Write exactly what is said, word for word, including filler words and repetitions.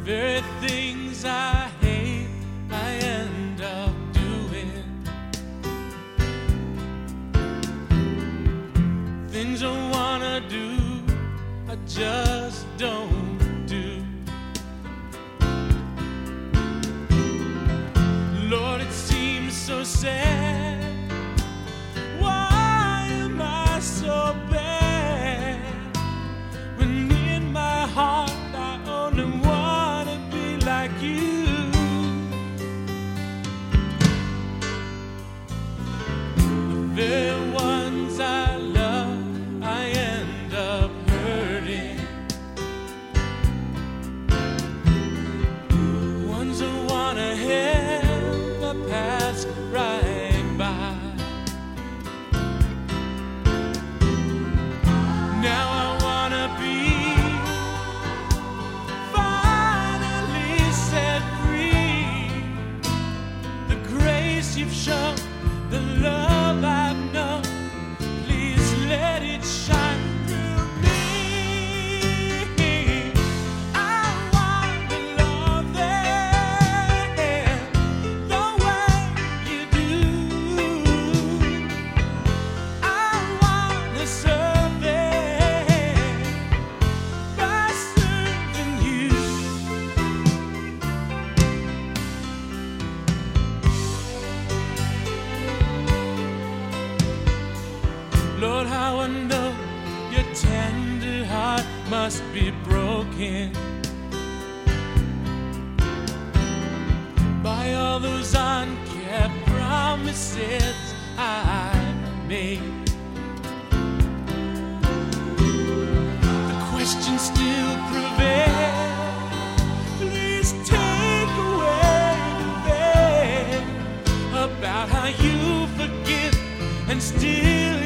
very things I hate, I end up doing. Things I wanna do, I just don't do. Lord, it seems so sad. Why am I so bad? When in my heart I only wanna be like you. The very ones I love, I end up hurting. Ones I wanna help, I pass right by. Now I wanna be finally set free. The grace you've shown, the love I've known, please let it shine through me. I want to love them the way you do. I want to serve them by serving you. Lord, how I know your tender heart must be broken by all those unkept promises I made. The question still prevails. Please take away the veil about how you forgive and still